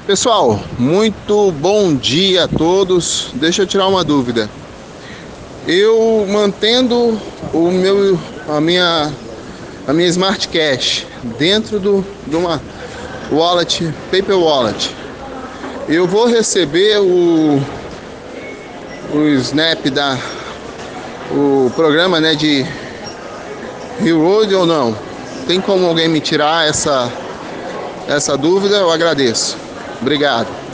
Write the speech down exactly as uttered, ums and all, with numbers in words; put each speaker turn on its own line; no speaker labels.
Pessoal, muito bom dia a todos. Deixa eu tirar uma dúvida. Eu mantendo o meu, a minha, a minha Smart Cash dentro do, de uma wallet, Paper Wallet, eu vou receber o, o Snap da, o programa, né, de Reward ou não? Tem como alguém me tirar essa, essa dúvida? Eu agradeço. Obrigado.